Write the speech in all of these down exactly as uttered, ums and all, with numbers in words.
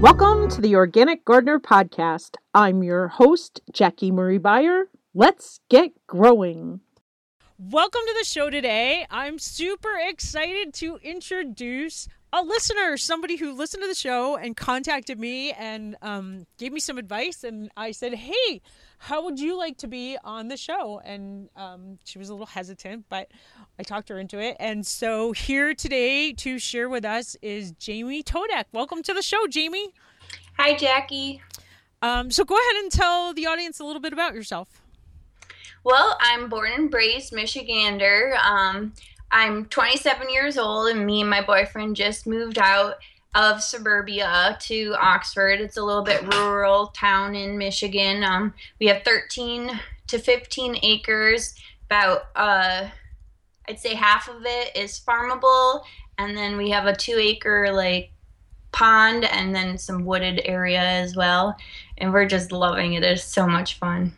Welcome to the Organic Gardener Podcast. I'm your host, Jackie Marie Beyer. Let's get growing. Welcome to the show today. I'm super excited to introduce a listener, somebody who listened to the show and contacted me and um, gave me some advice. And I said, hey, how would you like to be on the show? And um, she was a little hesitant, but I talked her into it. And so here today to share with us is Jamie Todek. Welcome to the show, Jamie. Hi, Jackie. Um, so go ahead and tell the audience a little bit about yourself. Well, I'm born and raised Michigander. Um, I'm twenty-seven years old, and me and my boyfriend just moved out of suburbia to Oxford. It's a little bit rural town in Michigan. Um, we have thirteen to fifteen acres. About, uh, I'd say half of it is farmable, and then we have a two-acre like pond, and then some wooded area as well. And we're just loving it. It's so much fun.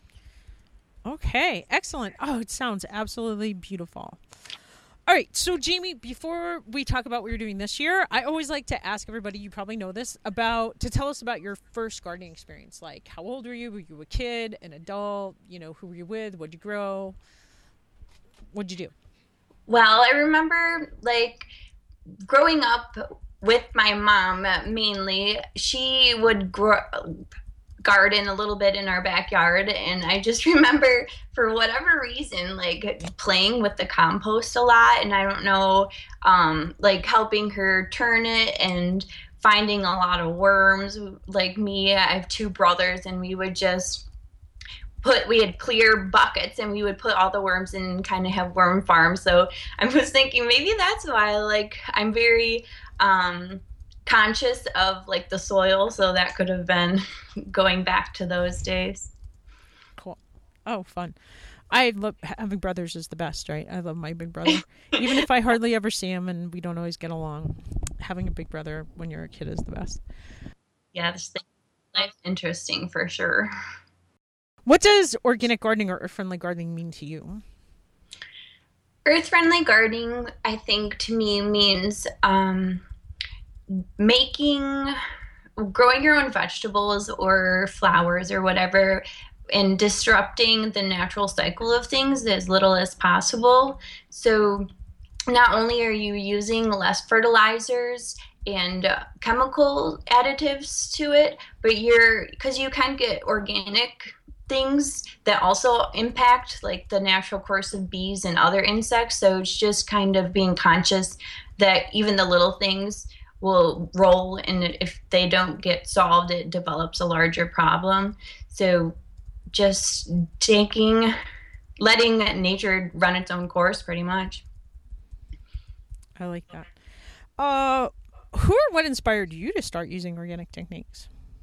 Okay, excellent. Oh, it sounds absolutely beautiful. All right, so Jamie, before we talk about what you're doing this year, I always like to ask everybody, you probably know this, about to tell us about your first gardening experience. Like, how old were you? Were you a kid, an adult? You know, who were you with? What'd you grow? What'd you do? Well, I remember, like, growing up with my mom, mainly, she would grow garden a little bit in our backyard, and I just remember for whatever reason like playing with the compost a lot, and I don't know, um like helping her turn it and finding a lot of worms. Like me, I have two brothers, and we would just put we had clear buckets and we would put all the worms in and kind of have worm farms. So I was thinking maybe that's why like I'm very um conscious of like the soil, so that could have been going back to those days. Cool. Oh, fun. I love having brothers is the best, right? I love my big brother. Even if I hardly ever see him and we don't always get along, having a big brother when you're a kid is the best. Yeah, this thing, life's interesting for sure. What does organic gardening or earth-friendly gardening mean to you? Earth-friendly gardening, I think, to me means um making, growing your own vegetables or flowers or whatever, and disrupting the natural cycle of things as little as possible. So not only are you using less fertilizers and uh, chemical additives to it, but you're, because you can get organic things that also impact like the natural course of bees and other insects. So it's just kind of being conscious that even the little things will roll, and if they don't get solved, it develops a larger problem. So just taking, letting nature run its own course pretty much. I like that. Uh, who or what inspired you to start using organic techniques?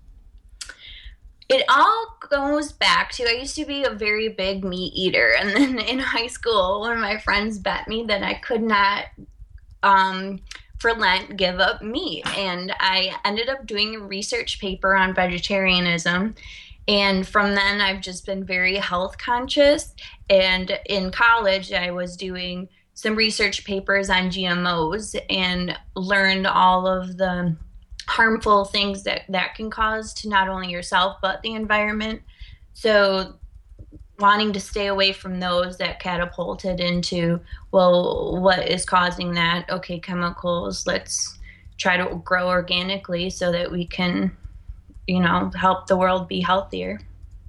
It all goes back to, I used to be a very big meat eater, and then in high school, one of my friends bet me that I could not um, for Lent give up meat, and I ended up doing a research paper on vegetarianism, and from then I've just been very health conscious. And in college I was doing some research papers on G M Os and learned all of the harmful things that that can cause to not only yourself but the environment. So wanting to stay away from those, that catapulted into, well, what is causing that? Okay, chemicals. Let's try to grow organically so that we can, you know, help the world be healthier.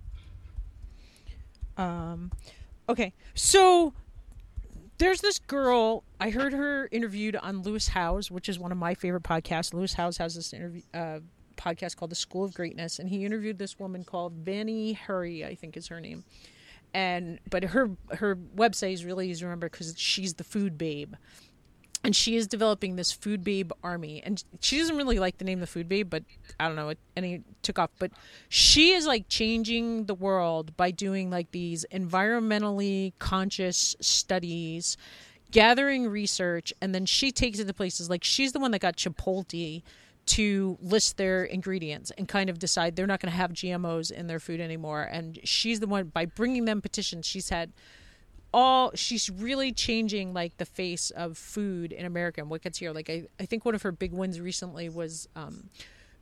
Um, okay, so there's this girl, I heard her interviewed on Lewis Howes, which is one of my favorite podcasts. Lewis Howes has this interview uh, podcast called The School of Greatness, and he interviewed this woman called Vani Hari, I think is her name. And but her her website is really easy to remember because she's the food babe, and she is developing this food babe army. And she doesn't really like the name the food babe, but I don't know, it, and it took off. But she is like changing the world by doing like these environmentally conscious studies, gathering research, and then she takes it to places like she's the one that got Chipotle to list their ingredients and kind of decide they're not going to have G M Os in their food anymore. And she's the one, by bringing them petitions, she's had all, she's really changing like the face of food in America and what gets here. Like I, I think one of her big wins recently was um,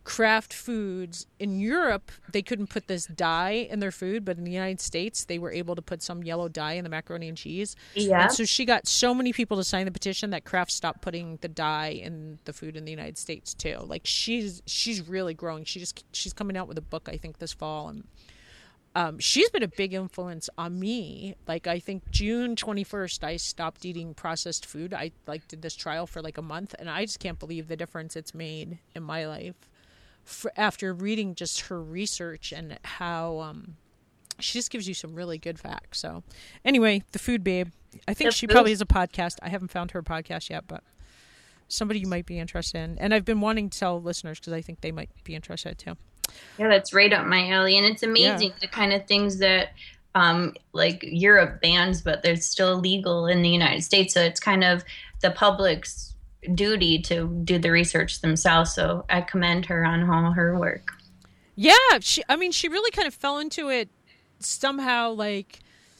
craft foods. In Europe, they couldn't put this dye in their food, but in the United States, they were able to put some yellow dye in the macaroni and cheese. Yeah. And so she got so many people to sign the petition that Kraft stopped putting the dye in the food in the United States too. Like she's she's really growing. She just she's coming out with a book, I think, this fall, and um, she's been a big influence on me. Like I think June twenty-first, I stopped eating processed food. I like did this trial for like a month, and I just can't believe the difference it's made in my life. For, after reading just her research and how um, she just gives you some really good facts. So anyway, the Food Babe. I think The she food- probably has a podcast. I haven't found her podcast yet, but somebody you might be interested in. And I've been wanting to tell listeners because I think they might be interested too. Yeah, that's right up my alley. And it's amazing Yeah. the kind of things that um, like Europe bans, but they're still legal in the United States. So it's kind of the public's duty to do the research themselves. So I commend her on all her work. Yeah, she. I mean, she really kind of fell into it somehow. Like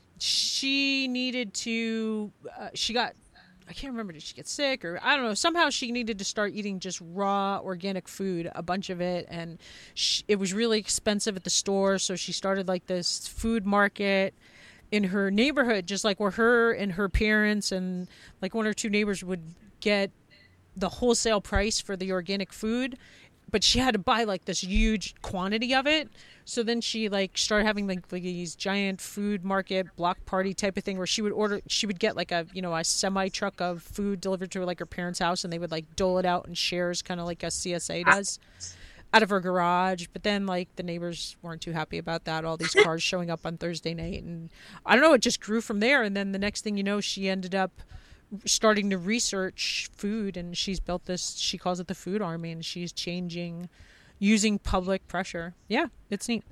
she needed to. Uh, she got. I can't remember. Did she get sick or I don't know. Somehow she needed to start eating just raw organic food, a bunch of it, and she, it was really expensive at the store. So she started like this food market in her neighborhood, just like where her and her parents and like one or two neighbors would get the wholesale price for the organic food, but she had to buy like this huge quantity of it. So then she like started having like, like these giant food market block party type of thing where she would order, she would get like a, you know, a semi truck of food delivered to her, like her parents' house, and they would like dole it out in shares, kind of like a C S A does, out of her garage. But then like the neighbors weren't too happy about that, all these cars showing up on Thursday night, and I don't know, it just grew from there. And then the next thing you know, she ended up starting to research food, and she's built this, she calls it the Food Army, and she's changing using public pressure. Yeah, it's neat.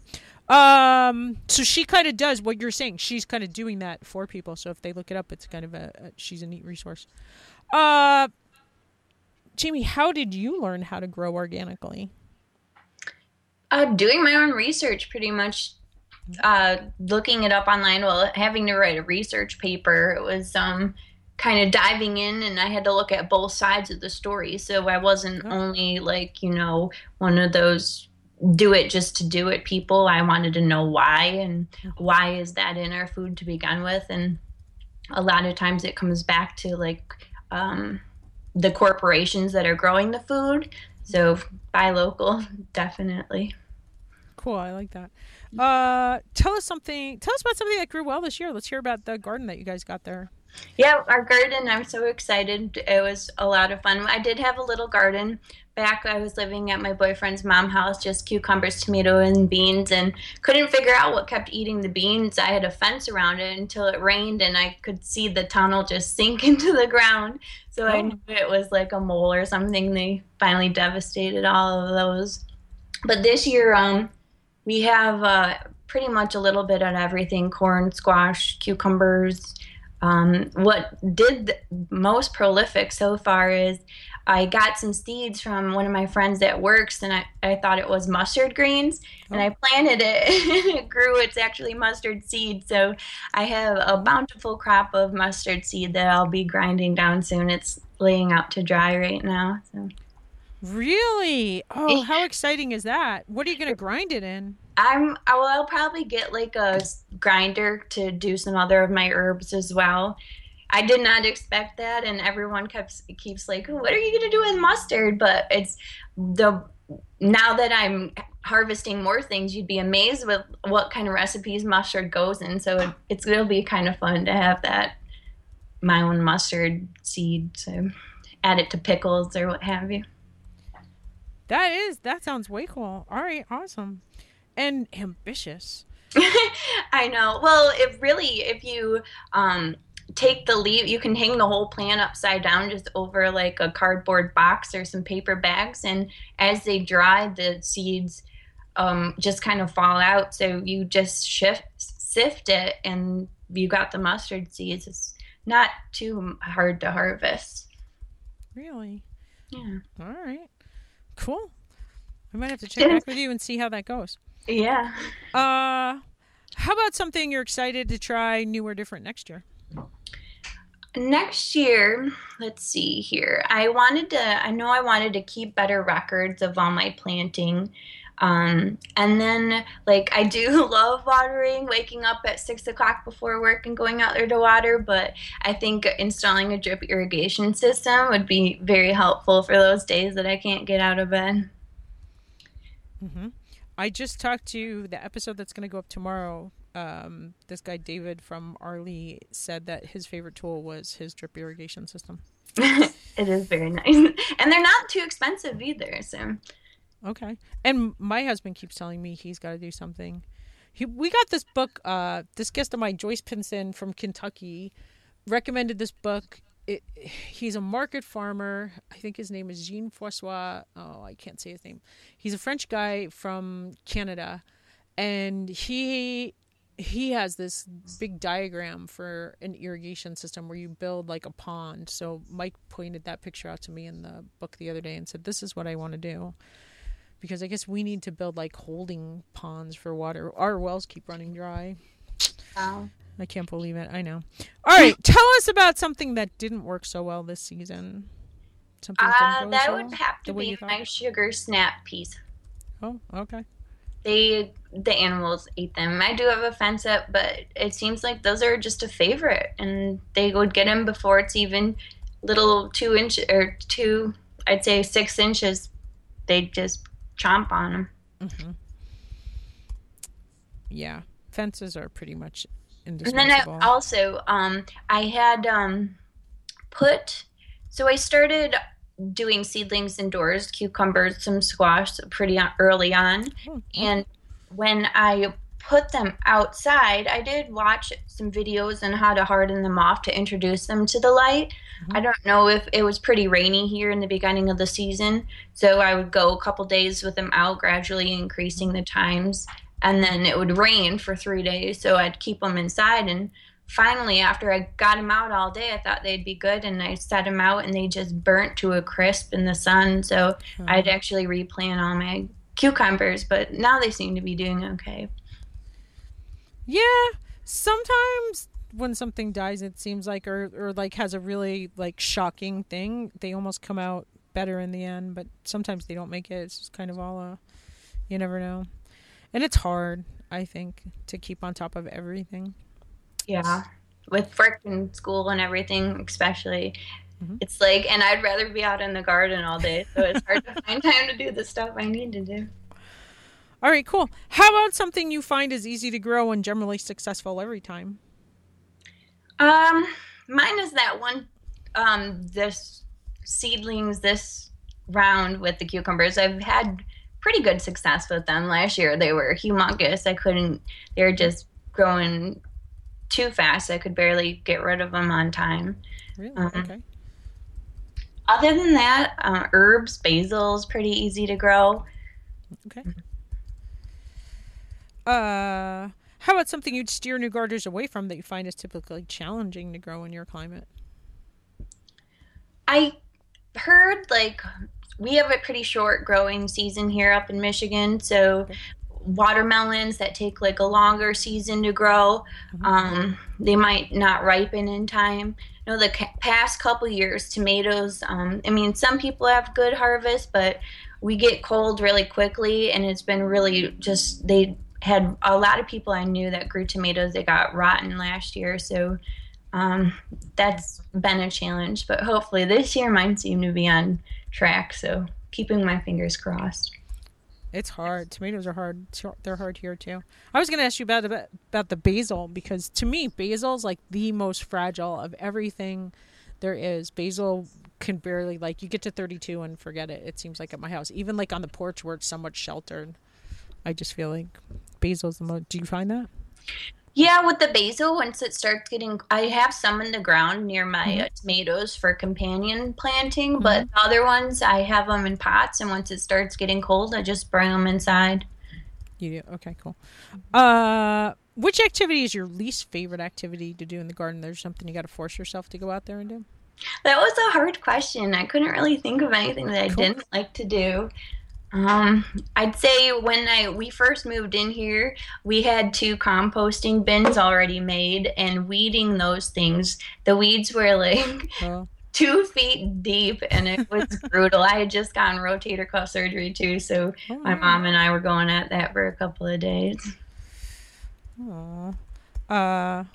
Um so she kind of does what you're saying. She's kind of doing that for people, so if they look it up, it's kind of a, a she's a neat resource. uh Jamie, how did you learn how to grow organically? Uh, doing my own research, pretty much. Uh, looking it up online, well, having to write a research paper, it was um kind of diving in, and I had to look at both sides of the story. So I wasn't only like, you know, one of those do it just to do it people. I wanted to know why, and why is that in our food to begin with. And a lot of times it comes back to like um, the corporations that are growing the food. So buy local, definitely. Cool, I like that. Uh, tell us something, tell us about something that grew well this year. Let's hear about the garden that you guys got there. Yeah, our garden, I'm so excited. It was a lot of fun. I did have a little garden back. I was living at my boyfriend's mom's house, just cucumbers, tomato, and beans, and couldn't figure out what kept eating the beans. I had a fence around it until it rained, and I could see the tunnel just sink into the ground. So oh. I knew it was like a mole or something. They finally devastated all of those. But this year, um, we have uh, pretty much a little bit of everything: corn, squash, cucumbers. Um, what did the most prolific so far is I got some seeds from one of my friends that works, and I, I thought it was mustard greens, and I planted it, and it grew. It's actually mustard seed, so I have a bountiful crop of mustard seed that I'll be grinding down soon. It's laying out to dry right now. So. Really? Oh, how exciting is that? What are you going to grind it in? I'm, well, I'll probably get like a grinder to do some other of my herbs as well. I did not expect that, and everyone keeps keeps like, oh, what are you going to do with mustard? But it's the now that I'm harvesting more things, you'd be amazed with what kind of recipes mustard goes in. So it, it's it'll be kind of fun to have that my own mustard seed. So add it to pickles or what have you. That is that sounds way cool. All right, awesome. And ambitious. I know. Well, if really, if you um, take the leaf, you can hang the whole plant upside down just over like a cardboard box or some paper bags. And as they dry, the seeds um, just kind of fall out. So you just shift, sift it, and you got the mustard seeds. It's not too hard to harvest. Really? Yeah. All right. Cool. I might have to check back with you and see how that goes. Yeah. Uh, how about something you're excited to try new or different next year? Next year, let's see here. I wanted to, I know I wanted to keep better records of all my planting. Um, and then, like, I do love watering, waking up at six o'clock before work and going out there to water. But I think installing a drip irrigation system would be very helpful for those days that I can't get out of bed. Mm-hmm. I just talked to the episode that's going to go up tomorrow. Um, this guy David from Arley said that his favorite tool was his drip irrigation system. It is very nice, and they're not too expensive either. So, okay. And my husband keeps telling me he's got to do something. He, we got this book. Uh, this guest of mine, Joyce Pinson from Kentucky, recommended this book. It, he's a market farmer. I think his name is Jean Francois. Oh, I can't say his name. He's a French guy from Canada, and he. He has this big diagram for an irrigation system where you build like a pond. So Mike pointed that picture out to me in the book the other day and said, this is what I want to do. Because I guess we need to build like holding ponds for water. Our wells keep running dry. wow. I can't believe it. I know. All right. Tell us about something that didn't work so well this season. Something that, Uh, didn't go that so would well, have the to way be you thought? my sugar snap peas. Oh, okay. They the animals ate them. I do have a fence up, but it seems like those are just a favorite, and they would get them before it's even little two inch or two, I'd say six inches. They just chomp on them. Mm-hmm. Yeah, fences are pretty much And indispensable. then I also um I had um put so I started doing seedlings indoors, cucumbers, some squash pretty early on. Oh, And when I put them outside, I did watch some videos on how to harden them off to introduce them to the light. Mhm. I don't know if it was pretty rainy here in the beginning of the season, so I would go a couple days with them out, gradually increasing the times, and then it would rain for three days, so I'd keep them inside. And finally, after I got them out all day, I thought they'd be good, and I set them out, and they just burnt to a crisp in the sun. So Oh. I'd actually replant all my cucumbers, but now they seem to be doing okay. Yeah, sometimes when something dies, it seems like, or, or like has a really like shocking thing, they almost come out better in the end, but sometimes they don't make it. It's just kind of all a, you never know. And it's hard, I think, to keep on top of everything. Yeah, with work and school and everything, especially. Mhm. It's like, and I'd rather be out in the garden all day, so it's hard to find time to do the stuff I need to do. All right, cool. How about something you find is easy to grow and generally successful every time? Um, mine is that one, um, this seedlings this round with the cucumbers. I've had pretty good success with them last year. They were humongous. I couldn't, they were just growing too fast. I could barely get rid of them on time. Really? Um, Okay. Other than that, uh, herbs, basil is pretty easy to grow. Okay. Uh, how about something you'd steer new gardeners away from that you find is typically challenging to grow in your climate? I heard like we have a pretty short growing season here up in Michigan, so Okay. watermelons that take like a longer season to grow, Mhm. um, they might not ripen in time. You know, the ca- past couple years, tomatoes. Um, I mean, some people have good harvest, but we get cold really quickly, and it's been really just they had a lot of people I knew that grew tomatoes. They got rotten last year, so. Um, that's been a challenge, but hopefully this year mine seem to be on track, so keeping my fingers crossed. It's hard. Tomatoes are hard. They're hard here too. I was going to ask you about about about the basil, because to me basil is like the most fragile of everything there is. Basil can barely, like, you get to thirty-two and forget it. It seems like at my house, even like on the porch where it's somewhat sheltered, I just feel like basil's the most. Do you find that? Yeah, with the basil, once it starts getting, I have some in the ground near my Mhm. uh, tomatoes for companion planting, but the other ones, I have them in pots, and once it starts getting cold, I just bring them inside. You do? Okay, cool. Uh, which activity is your least favorite activity to do in the garden? There's something you got to force yourself to go out there and do? That was a hard question. I couldn't really think of anything that I Cool. didn't like to do. Um, I'd say when I we first moved in here, we had two composting bins already made, and weeding those things, the weeds were like Oh. two feet deep, and it was brutal. I had just gotten rotator cuff surgery too, so Oh, my wow. mom and I were going at that for a couple of days. Aw. Uh,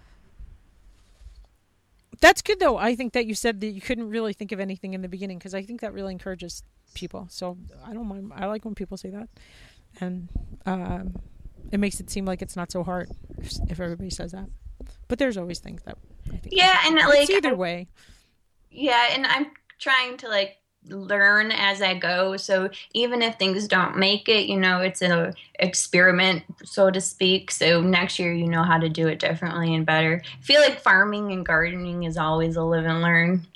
that's good though. I think that you said that you couldn't really think of anything in the beginning because I think that really encourages people. So I don't mind. I like when people say that, and um, it makes it seem like it's not so hard if, if everybody says that. But there's always things that I think. Yeah, and it's like either I- way. Yeah, and I'm trying to like learn as I go. So even if things don't make it, you know, it's an experiment, so to speak. So next year, you know how to do it differently and better. I feel like farming and gardening is always a live and learn.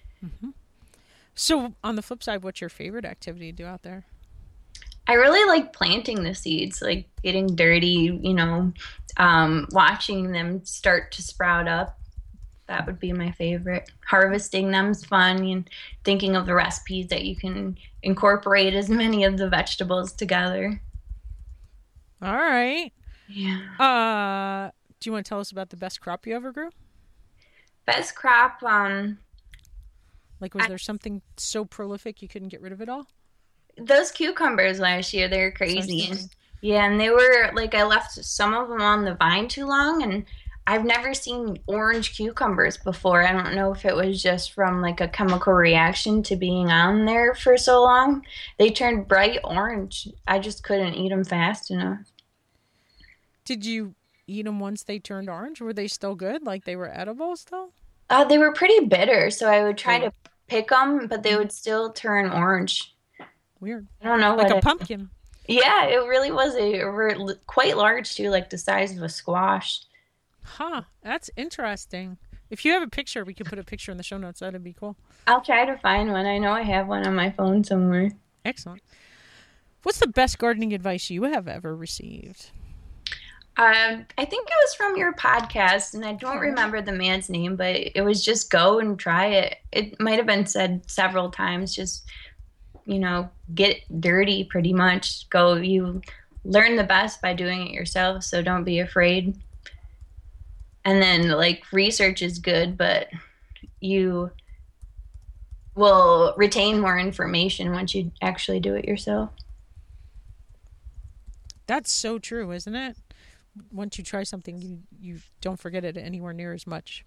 So on the flip side, what's your favorite activity to do out there? I really like planting the seeds, like getting dirty, you know, um, watching them start to sprout up. That would be my favorite. Harvesting them's fun, and thinking of the recipes that you can incorporate as many of the vegetables together. All right. Yeah. Uh, do you want to tell us about the best crop you ever grew? Best crop, um, Like, was I- there something so prolific you couldn't get rid of it all? those cucumbers last year, they were That's what I was crazy. thinking. Yeah, and they were like, I left some of them on the vine too long, and I've never seen orange cucumbers before. I don't know if it was just from like a chemical reaction to being on there for so long. They turned bright orange. I just couldn't eat them fast enough. Did you eat them once they turned orange? Were they still good? Like they were edible still? Uh, they were pretty bitter, so I would try Oh. to pick them, but they would still turn orange. Weird. I don't know Like what a it- pumpkin. Yeah, it really was a, a re- quite large too, like the size of a squash. Huh. That's interesting. If you have a picture, we could put a picture in the show notes. That'd be cool. I'll try to find one. I know I have one on my phone somewhere. Excellent. What's the best gardening advice you have ever received? Um, I think it was from your podcast, and I don't remember the man's name, but it was just go and try it. It might have been said several times, just, you know, get dirty pretty much. Go, you learn the best by doing it yourself, so don't be afraid. And then, like, research is good, but you will retain more information once you actually do it yourself. That's so true, isn't it? Once you try something, you, you don't forget it anywhere near as much.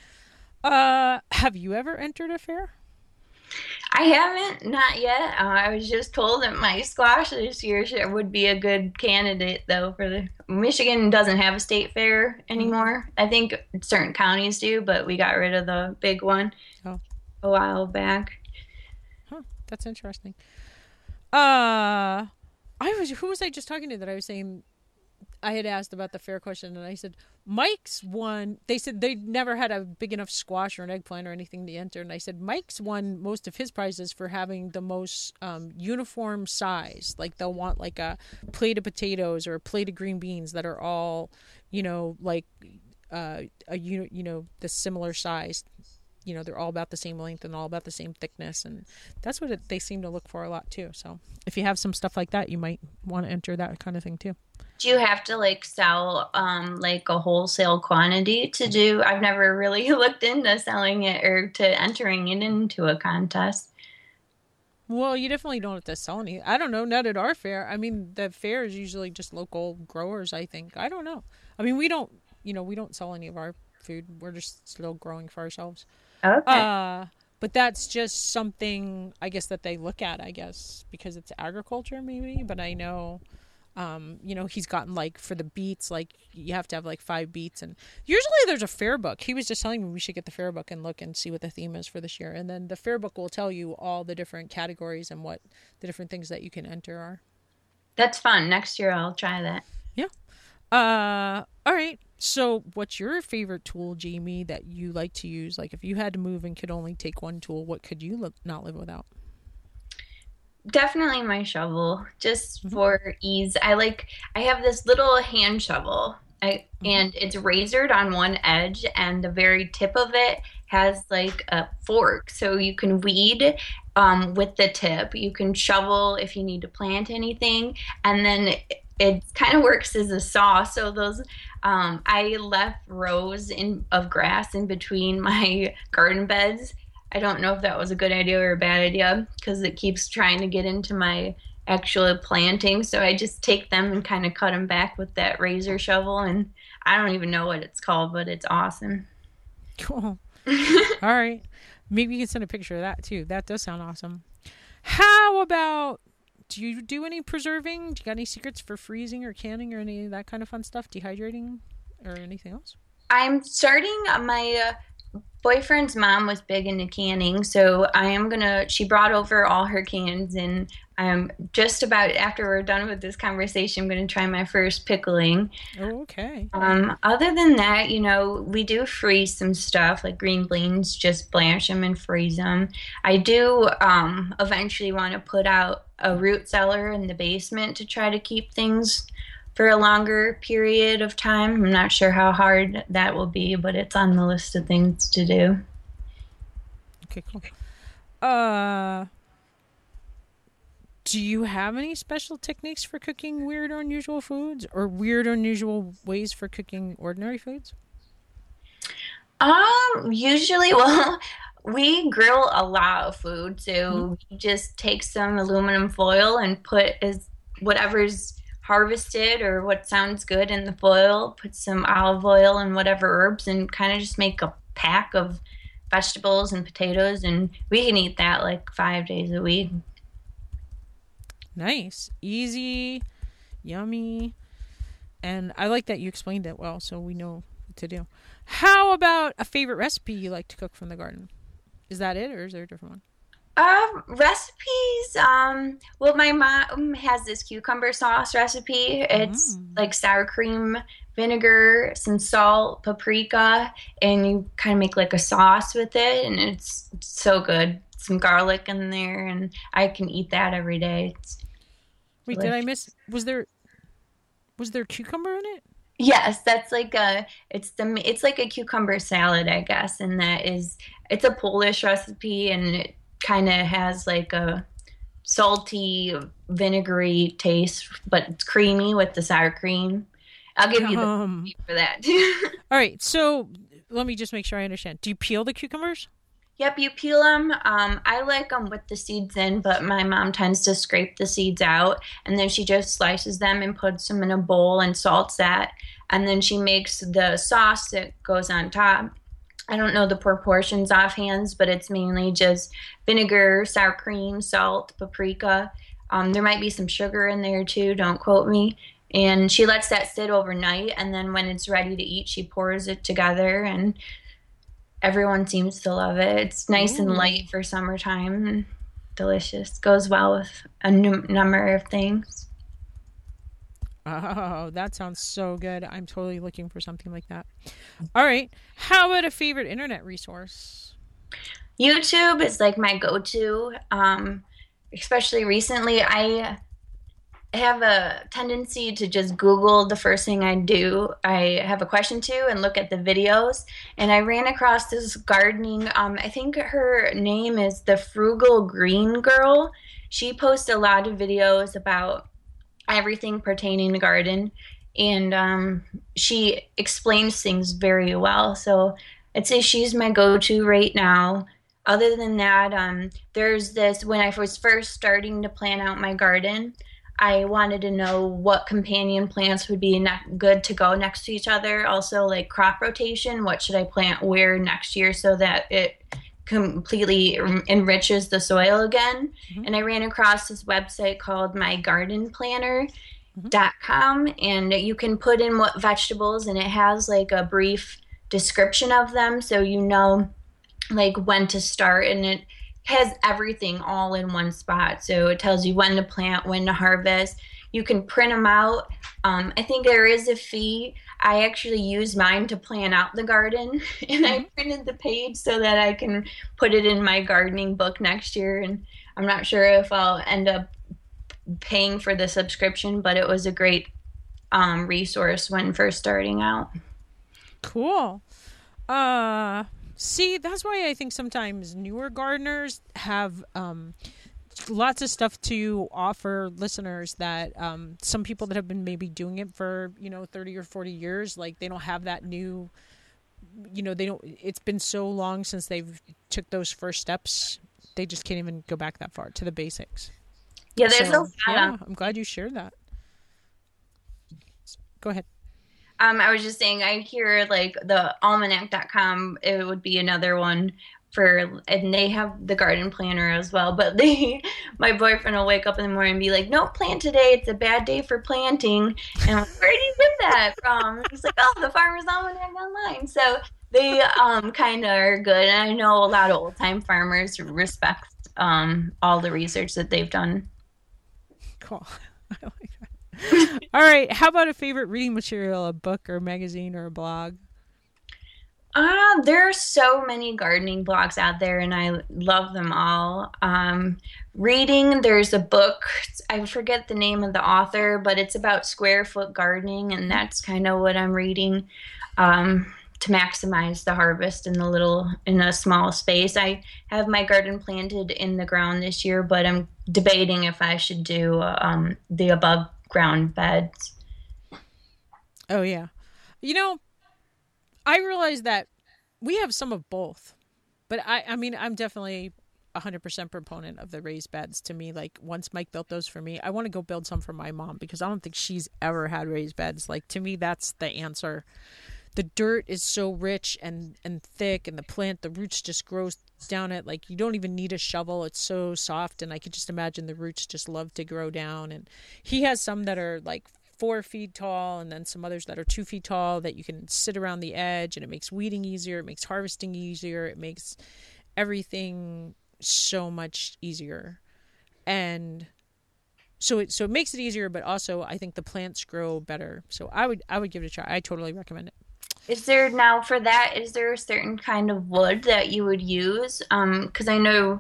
Uh, have you ever entered a fair? I haven't, not yet. Uh, I was just told that my squash this year should- would be a good candidate, though. For the Michigan doesn't have a state fair anymore. I think certain counties do, but we got rid of the big one Oh. a while back. Huh, that's interesting. Uh, I was who was I just talking to that I was saying I had asked about the fair question, and I said Mike's won. They said they never had a big enough squash or an eggplant or anything to enter, and I said Mike's won most of his prizes for having the most um, uniform size. Like they'll want like a plate of potatoes or a plate of green beans that are all, you know, like uh, a you you know the similar size. You know, they're all about the same length and all about the same thickness, and that's what it, they seem to look for a lot too. So if you have some stuff like that, you might want to enter that kind of thing too. Do you have to like sell um, like a wholesale quantity to do? I've never really looked into selling it or to entering it into a contest. Well, you definitely don't have to sell any. I don't know, not at our fair. I mean, the fair is usually just local growers, I think. I don't know. I mean, we don't, you know, we don't sell any of our food. We're just still growing for ourselves. Okay. Uh, but that's just something, I guess, that they look at, I guess, because it's agriculture maybe. But I know, um, you know, he's gotten like for the beets, like you have to have like five beets. And usually there's a fair book. He was just telling me we should get the fair book and look and see what the theme is for this year. And then the fair book will tell you all the different categories and what the different things that you can enter are. That's fun. Next year I'll try that. Yeah. Uh, all right. So what's your favorite tool, Jamie, that you like to use? Like if you had to move and could only take one tool, what could you li- not live without? Definitely my shovel, just Mhm. for ease. I like, I have this little hand shovel I, and it's razored on one edge, and the very tip of it has like a fork, so you can weed um, with the tip. You can shovel if you need to plant anything, and then it, it kind of works as a saw. So those, um, I left rows in of grass in between my garden beds. I don't know if that was a good idea or a bad idea because it keeps trying to get into my actual planting. So I just take them and kind of cut them back with that razor shovel, and I don't even know what it's called, but it's awesome. Cool. All right. Maybe you can send a picture of that too. That does sound awesome. How about, do you do any preserving? Do you got any secrets for freezing or canning or any of that kind of fun stuff? Dehydrating or anything else? I'm starting my uh, boyfriend's mom was big into canning, so I am gonna, she brought over all her cans, and I'm just about, after we're done with this conversation, I'm going to try my first pickling. Oh, okay. Um, other than that, you know, we do freeze some stuff, like green beans, just blanch them and freeze them. I do um, eventually want to put out a root cellar in the basement to try to keep things for a longer period of time. I'm not sure how hard that will be, but it's on the list of things to do. Okay, cool. Uh... Do you have any special techniques for cooking weird or unusual foods, or weird or unusual ways for cooking ordinary foods? Um, usually, well, we grill a lot of food, so Mm-hmm. we just take some aluminum foil and put as whatever's harvested or what sounds good in the foil, put some olive oil and whatever herbs, and kind of just make a pack of vegetables and potatoes, and we can eat that like five days a week. Nice. Easy, yummy. And I like that you explained it well, so we know what to do. How about a favorite recipe you like to cook from the garden? Is that it, or is there a different one? Um, recipes. Um, well, my mom has this cucumber sauce recipe. It's Mm. like sour cream, vinegar, some salt, paprika, and you kind of make like a sauce with it, and it's, it's so good. Some garlic in there, and I can eat that every day. It's Wait, did I miss? Was there was there cucumber in it? Yes, that's like a it's the it's like a cucumber salad, I guess, and that is it's a Polish recipe, and it kind of has like a salty, vinegary taste, but it's creamy with the sour cream. I'll give you the Um, recipe for that. all right, so let me just make sure I understand. Do you peel the cucumbers? Yep, you peel them. Um, I like them with the seeds in, but my mom tends to scrape the seeds out, and then she just slices them and puts them in a bowl and salts that, and then she makes the sauce that goes on top. I don't know the proportions offhand, but it's mainly just vinegar, sour cream, salt, paprika. Um, there might be some sugar in there too, don't quote me. And she lets that sit overnight, and then when it's ready to eat, she pours it together, and everyone seems to love it. It's nice Ooh. and light for summertime and delicious. Goes well with a n- number of things. Oh, that sounds so good. I'm totally looking for something like that. All right. How about a favorite internet resource? YouTube is like my go-to. Um, especially recently, I have a tendency to just Google the first thing I do. I have a question to and look at the videos. And I ran across this gardening, um, I think her name is the Frugal Green Girl. She posts a lot of videos about everything pertaining to garden. And um, she explains things very well. So I'd say she's my go-to right now. Other than that, um, there's this, when I was first starting to plan out my garden, I wanted to know what companion plants would be ne- good to go next to each other. Also, like crop rotation, what should I plant where next year so that it completely enriches the soil again. Mm-hmm. And I ran across this website called my garden planner dot com, mm-hmm. and you can put in what vegetables, and it has like a brief description of them so you know like when to start, and it has everything all in one spot. So it tells you when to plant, when to harvest. You can print them out. Um, I think there is a fee. I actually used mine to plan out the garden, and mm-hmm. I printed the page so that I can put it in my gardening book next year. And I'm not sure if I'll end up paying for the subscription, but it was a great um, resource when first starting out. Cool. Uh, see, that's why I think sometimes newer gardeners have um, lots of stuff to offer listeners that um, some people that have been maybe doing it for, you know, thirty or forty years, like they don't have that new, you know, they don't, it's been so long since they've took those first steps. They just can't even go back that far to the basics. Yeah, there's so, a lot. Yeah, of- I'm glad you shared that. Go ahead. Um, I was just saying, I hear like the almanac dot com, it would be another one for, and they have the garden planner as well. But they, my boyfriend will wake up in the morning and be like, "No, plant today. It's a bad day for planting." And I'm like, "Where did you get that from?" And he's like, "Oh, the Farmer's Almanac online." So they um, kind of are good. And I know a lot of old time farmers respect um, all the research that they've done. Cool. I like that. All right. How about a favorite reading material, a book or a magazine or a blog? Uh, there are so many gardening blogs out there, and I love them all. Um, reading, there's a book, I forget the name of the author, but it's about square foot gardening, and that's kind of what I'm reading um, to maximize the harvest in the little, in a small space. I have my garden planted in the ground this year, but I'm debating if I should do um, the above ground beds. Oh, yeah. You know, I realize that we have some of both, but I, I mean, I'm definitely a hundred percent proponent of the raised beds. To me, like once Mike built those for me, I want to go build some for my mom because I don't think she's ever had raised beds. Like to me, that's the answer. The dirt is so rich and, and thick, and the plant, the roots just grow down it. Like you don't even need a shovel. It's so soft, and I could just imagine the roots just love to grow down. And he has some that are like four feet tall, and then some others that are two feet tall that you can sit around the edge, and it makes weeding easier. It makes harvesting easier. It makes everything so much easier. And so it so it makes it easier, but also I think the plants grow better. So I would I would give it a try. I totally recommend it. Is there now for that, is there a certain kind of wood that you would use? Um, because I know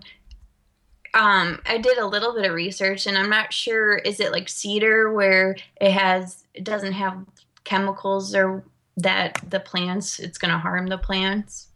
um, I did a little bit of research and I'm not sure, is it like cedar where it has, it doesn't have chemicals or that the plants, it's going to harm the plants?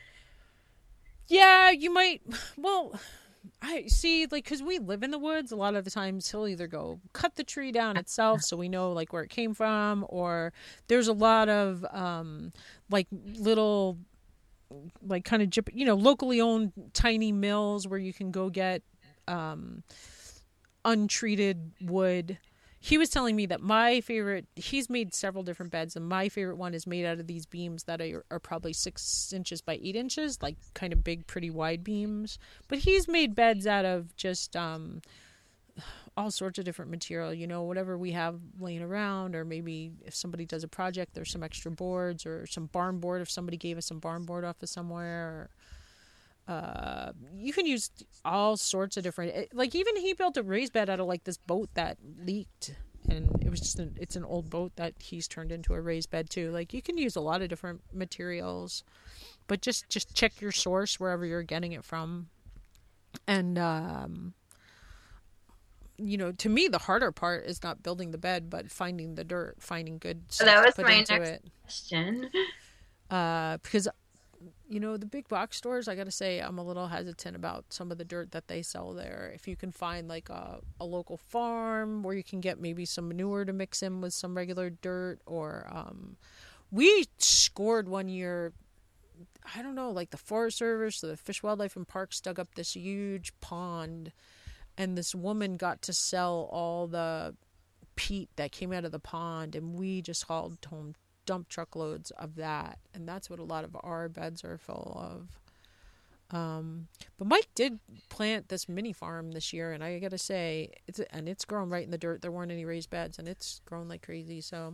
Yeah, you might. Well, I see, like, because we live in the woods, a lot of the times he'll either go cut the tree down itself so we know, like, where it came from, or there's a lot of, um, like, little, like, kind of, you know, locally owned tiny mills where you can go get um, untreated wood. He was telling me that my favorite, he's made several different beds, and my favorite one is made out of these beams that are, are probably six inches by eight inches, like kind of big, pretty wide beams. But he's made beds out of just um, all sorts of different material, you know, whatever we have laying around, or maybe if somebody does a project, there's some extra boards or some barn board if somebody gave us some barn board off of somewhere. Or, uh, you can use all sorts of different, like even he built a raised bed out of like this boat that leaked, and it was just an, it's an old boat that he's turned into a raised bed too. Like you can use a lot of different materials, but just just check your source wherever you're getting it from. And um you know, to me the harder part is not building the bed but finding the dirt, finding good stuff that was to put my into next it. question. Uh because you know, the big box stores, I gotta say, I'm a little hesitant about some of the dirt that they sell there. If you can find like a, a local farm where you can get maybe some manure to mix in with some regular dirt, or um, we scored one year, I don't know, like the Forest Service or the Fish, Wildlife and Parks dug up this huge pond, and this woman got to sell all the peat that came out of the pond, and we just hauled home dump truckloads of that, and that's what a lot of our beds are full of. Um, but Mike did plant this mini farm this year, and I gotta say, it's and it's grown right in the dirt. There weren't any raised beds, and it's grown like crazy. So,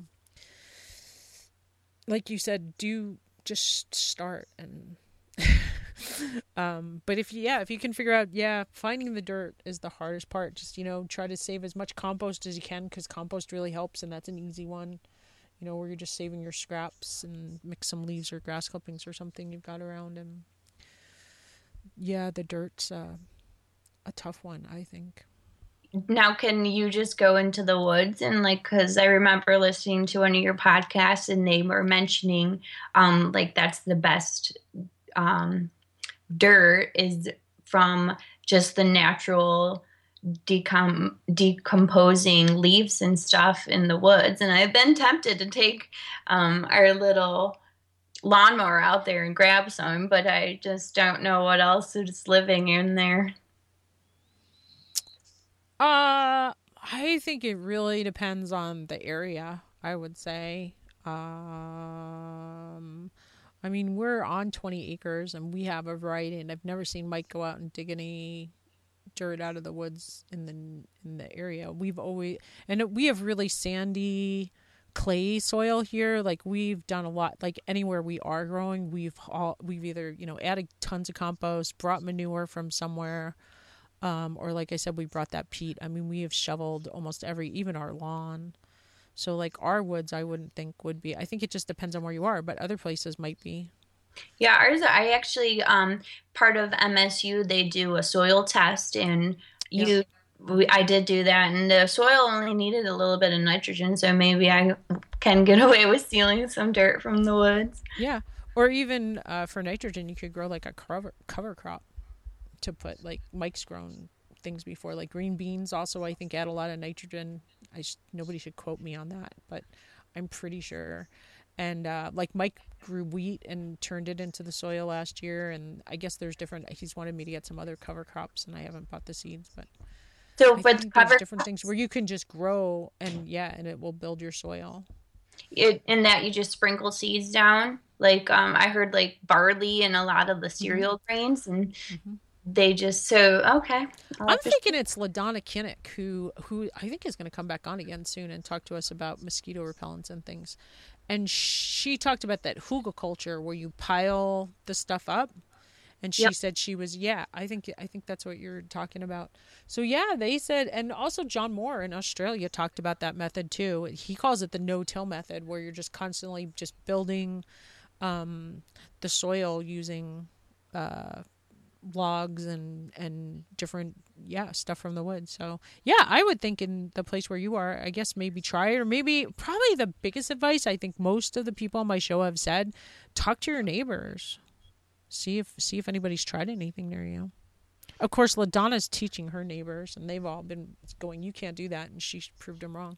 like you said, do just start and. um, but if you, yeah, if you can figure out, yeah, finding the dirt is the hardest part. Just, you know, try to save as much compost as you can, because compost really helps, and that's an easy one. You know, where you're just saving your scraps and mix some leaves or grass clippings or something you've got around. And yeah, the dirt's uh, a tough one, I think. now can you just go into the woods and like, because I remember listening to one of your podcasts and they were mentioning um like that's the best um dirt is from just the natural decom- decomposing leaves and stuff in the woods. And I've been tempted to take um, our little lawnmower out there and grab some, but I just don't know what else is living in there. Uh, I think it really depends on the area, I would say. Um, I mean, we're on twenty acres and we have a variety, and I've never seen Mike go out and dig any dirt out of the woods in the in the area. We've always and we have really sandy clay soil here. Like we've done a lot. Like anywhere we are growing, we've all we've either you know added tons of compost, brought manure from somewhere, um, or like I said, we brought that peat. I mean, we have shoveled almost every, even our lawn. So like our woods, I wouldn't think would be. I think it just depends on where you are, but other places might be. Yeah, ours, I actually, um, part of M S U, they do a soil test, and you, Yep. we, I did do that, and the soil only needed a little bit of nitrogen, so maybe I can get away with stealing some dirt from the woods. Yeah. Or even uh, for nitrogen, you could grow like a cover, cover crop to put, like Mike's grown things before, like green beans also, I think, add a lot of nitrogen. I sh- nobody should quote me on that, but I'm pretty sure. And uh, like Mike grew wheat and turned it into the soil last year, and I guess there's different. He's wanted me to get some other cover crops, and I haven't bought the seeds, but So, I but think cover there's different things where you can just grow, and yeah, and it will build your soil. it, in that you just sprinkle seeds down, like um, I heard like barley and a lot of the cereal mm-hmm. grains, and mm-hmm. they just so okay. I'll I'm thinking it's LaDonna Kinnick who who I think is going to come back on again soon and talk to us about mosquito repellents and things. And she talked about that hugelkultur where you pile the stuff up. And she yep. said she was, yeah, I think I think that's what you're talking about. So, yeah, they said, and also John Moore in Australia talked about that method too. He calls it the no-till method, where you're just constantly just building um, the soil using uh, logs and, and different, yeah, stuff from the woods. So, yeah, I would think in the place where you are, I guess maybe try it, or maybe probably the biggest advice I think most of the people on my show have said, talk to your neighbors. See if see if anybody's tried anything near you. Of course, LaDonna's teaching her neighbors, and they've all been going, you can't do that, and she proved them wrong.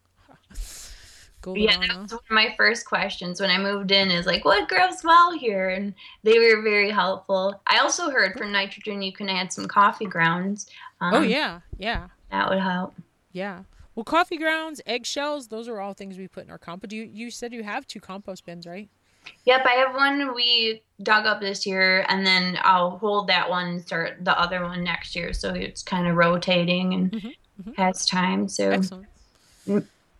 Go, yeah, that was one of my first questions when I moved in is like, what grows well here? And they were very helpful. I also heard for nitrogen you can add some coffee grounds. Um, oh, yeah, yeah. That would help. Yeah. Well, coffee grounds, eggshells, those are all things we put in our compost. You, you said you have two compost bins, right? Yep, I have one we dug up this year, and then I'll hold that one and start the other one next year. So it's kind of rotating and mm-hmm, mm-hmm. has time. So excellent. Yeah.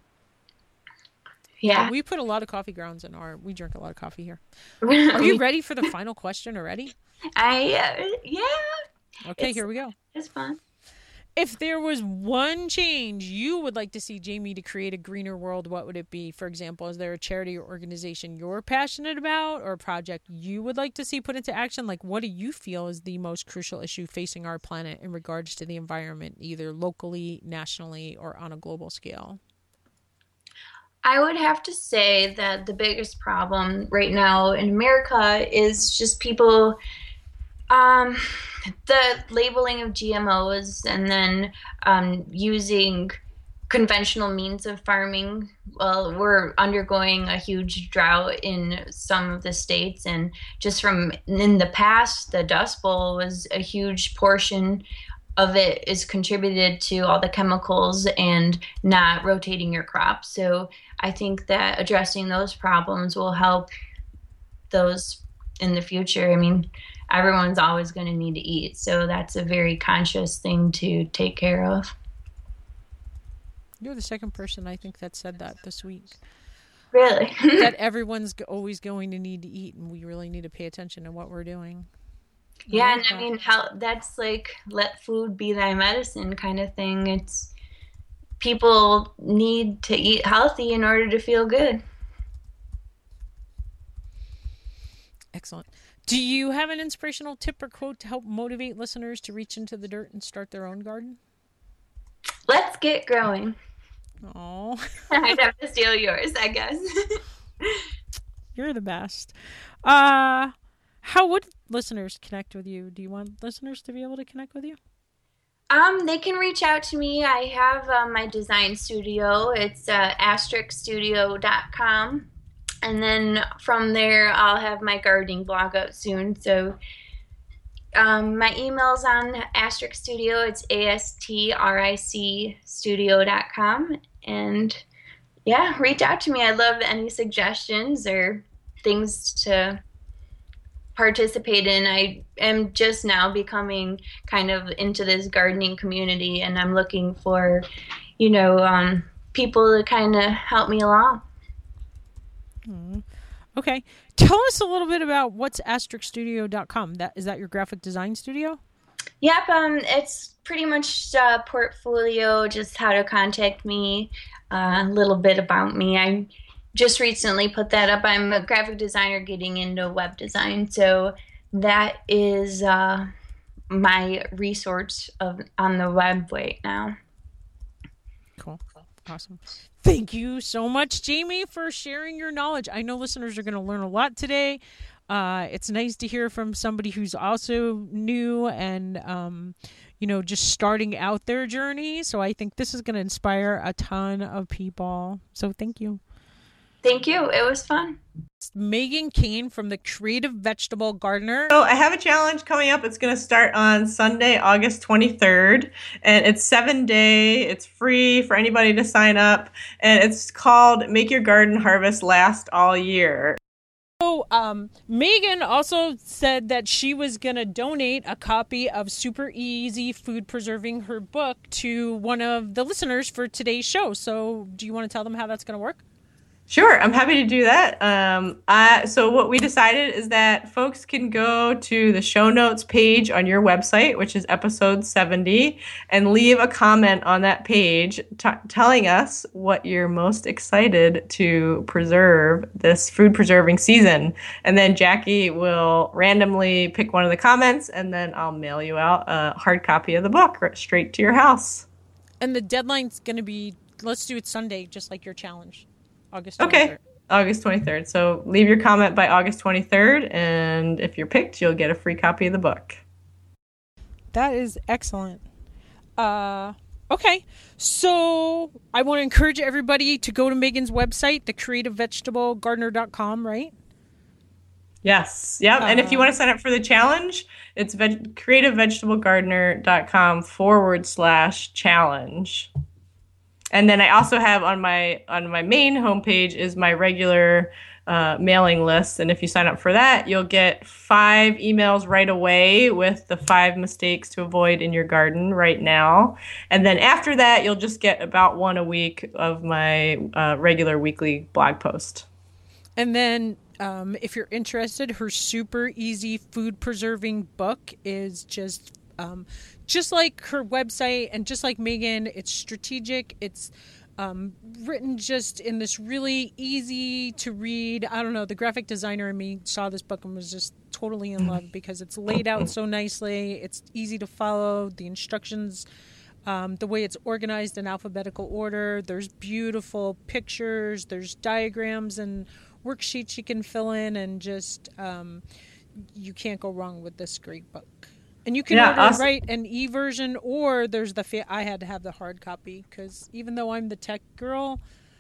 yeah, we put a lot of coffee grounds in our. We drink a lot of coffee here. Are you ready for the final question already? I uh, yeah. Okay, here we go. It's fun. If there was one change you would like to see, Jamie, to create a greener world, what would it be? For example, is there a charity or organization you're passionate about, or a project you would like to see put into action? Like, what do you feel is the most crucial issue facing our planet in regards to the environment, either locally, nationally, or on a global scale? I would have to say that the biggest problem right now in America is just people... Um, the labeling of G M Os and then um, using conventional means of farming. Well, we're undergoing a huge drought in some of the states, and just from in the past, the Dust Bowl was a huge portion of it is contributed to all the chemicals and not rotating your crops. So I think that addressing those problems will help those in the future. I mean, everyone's always going to need to eat, so that's a very conscious thing to take care of. You're the second person I think that said that this week. Really? That everyone's always going to need to eat, and we really need to pay attention to what we're doing. Yeah, and I mean, how that's like let food be thy medicine kind of thing. It's people need to eat healthy in order to feel good. Excellent. Do you have an inspirational tip or quote to help motivate listeners to reach into the dirt and start their own garden? Let's get growing. Oh. I'd have to steal yours, I guess. You're the best. Uh, how would listeners connect with you? Do you want listeners to be able to connect with you? Um, they can reach out to me. I have uh, my design studio. It's uh, asterisk studio dot com. And then from there, I'll have my gardening blog out soon. So um, my email's on Asterisk Studio. It's A S T R I C studio dot com. And yeah, reach out to me. I love any suggestions or things to participate in. I am just now becoming kind of into this gardening community, and I'm looking for, you know, um, people to kind of help me along. Mm. Okay. Tell us a little bit about what's asterisk studio dot com. That, is that your graphic design studio? Yep. Um, it's pretty much a portfolio, just how to contact me, uh, a little bit about me. I just recently put that up. I'm a graphic designer getting into web design, so that is uh, my resource of on the web right now. Cool. Awesome. Thank you so much, Jamie, for sharing your knowledge. I know listeners are going to learn a lot today. Uh, it's nice to hear from somebody who's also new and, um, you know, just starting out their journey. So I think this is going to inspire a ton of people. So thank you. Thank you. It was fun. Megan Kane from the Creative Vegetable Gardener. So I have a challenge coming up. It's going to start on Sunday, August twenty-third, and it's seven day. It's free for anybody to sign up, and it's called Make Your Garden Harvest Last All Year. So um, Megan also said that she was going to donate a copy of Super Easy Food Preserving, her book, to one of the listeners for today's show. So do you want to tell them how that's going to work? Sure, I'm happy to do that. Um, I, so what we decided is that folks can go to the show notes page on your website, which is episode seventy, and leave a comment on that page t- telling us what you're most excited to preserve this food preserving season. And then Jackie will randomly pick one of the comments, and then I'll mail you out a hard copy of the book straight to your house. And the deadline's going to be, let's do it Sunday, just like your challenge. August twenty-third. Okay, August twenty-third. So leave your comment by August twenty-third, and if you're picked, you'll get a free copy of the book. That is excellent. Uh, okay, so I want to encourage everybody to go to Megan's website, the creative vegetable gardener dot com, right? Yes, yep. Uh, and if you want to sign up for the challenge, it's veg- creative vegetable gardener dot com forward slash challenge. And then I also have on my on my main homepage is my regular uh, mailing list. And if you sign up for that, you'll get five emails right away with the five mistakes to avoid in your garden right now. And then after that, you'll just get about one a week of my uh, regular weekly blog post. And then um, if you're interested, her Super Easy Food Preserving book is just... Um, just like her website and just like Megan, it's strategic. It's um, written just in this really easy to read. I don't know. The graphic designer in me saw this book and was just totally in love because it's laid out so nicely. It's easy to follow. The instructions, um, the way it's organized in alphabetical order. There's beautiful pictures. There's diagrams and worksheets you can fill in, and just um, you can't go wrong with this great book. And you can yeah, order awesome. Right an e-version, or there's the fa- I had to have the hard copy because even though I'm the tech girl,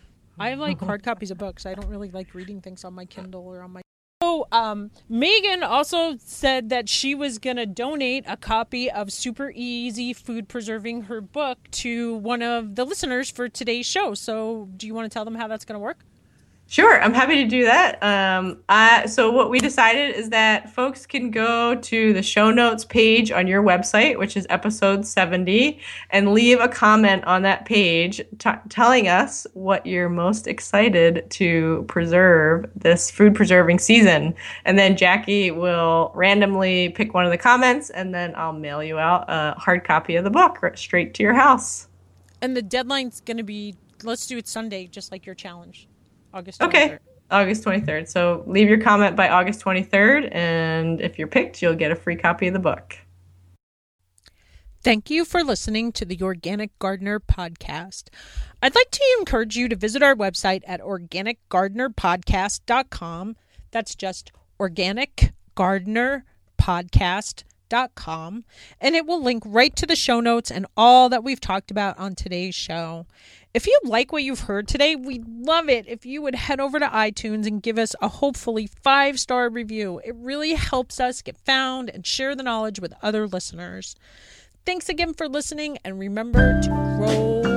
I like hard copies of books. I don't really like reading things on my Kindle or on my. So um, Megan also said that she was going to donate a copy of Super Easy Food Preserving, her book, to one of the listeners for today's show. So do you want to tell them how that's going to work? Sure, I'm happy to do that. Um, I, so what we decided is that folks can go to the show notes page on your website, which is episode seventy, and leave a comment on that page t- telling us what you're most excited to preserve this food preserving season. And then Jackie will randomly pick one of the comments, and then I'll mail you out a hard copy of the book straight to your house. And the deadline's going to be, let's do it Sunday, just like your challenge. August twenty-third. Okay, August twenty-third. So leave your comment by August twenty-third, and if you're picked, you'll get a free copy of the book. Thank you for listening to the Organic Gardener podcast. I'd like to encourage you to visit our website at organic gardener podcast dot com. That's just organic gardener podcast dot com. And it will link right to the show notes and all that we've talked about on today's show. If you like what you've heard today, we'd love it if you would head over to iTunes and give us a hopefully five-star review. It really helps us get found and share the knowledge with other listeners. Thanks again for listening, and remember to grow